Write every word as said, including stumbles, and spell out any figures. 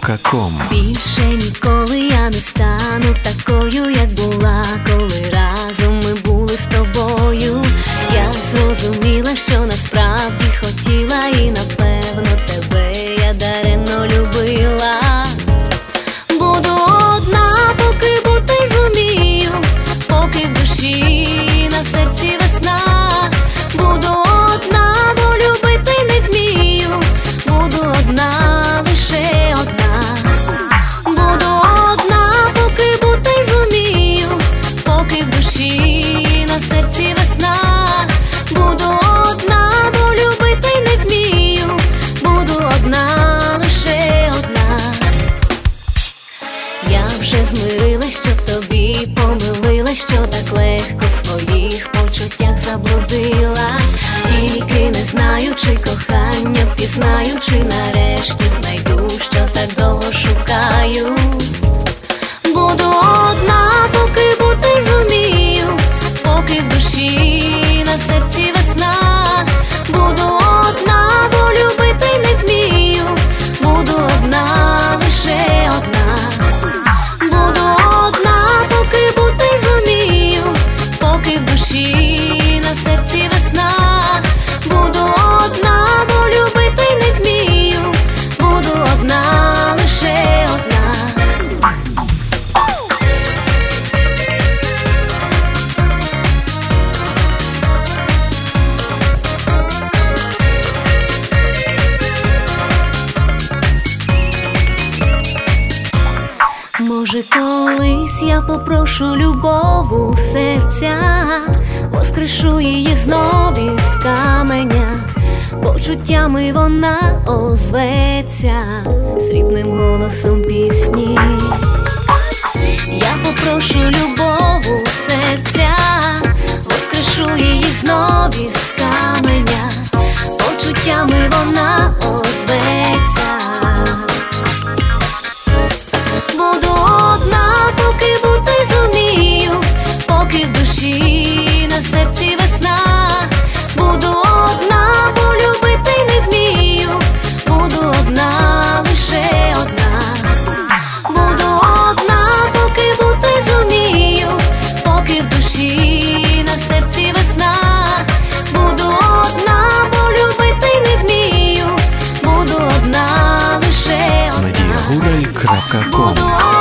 крапка ком. Більше ніколи я не стану такою, як була, коли разом ми були з тобою. Я зрозуміла, що насправді хотіла, і напевно тебе я даремно любила. Буду одна, поки бути зумію, поки в душі, на серці весна. Буду одна, бо любити не вмію. Буду одна, лише одна. Буду одна, поки бути зумію, поки в душі, на серці весна. Буду одна, бо любити не вмію. Буду одна, лише одна. Я вже змирилась, що тобі помилилась, що так легко в своїх почуттях заблудилась. Тільки не знаю, чи кохання впізнаю, чи нарешті знайду, що так довго шукаю. Буду одна, поки бути зумію, поки в душі, на серці весна. Буду одна, бо любити не вмію. Буду одна, лише одна. Буду одна, поки бути зумію, поки в душі, на серці весна. Буду одна, бо любити не вмію. Буду одна, лише одна. Може, колись я попрошу любов у серця, воскрешу її знов із каменя, почуттями вона озветься срібним голосом пісні. Я попрошу любов у серця, воскрешу її знов із каменя, почуттями вона озветься. Буду одна, поки бути зумію, поки в душі, на серці весна. Буду одна, бо любити не вмію. Буду одна, лише одна. Буду одна, поки бути зумію, поки в душі, на серці весна. Буду одна, бо любити не вмію. Буду одна, лише одна. Надія Гудай крапка ком.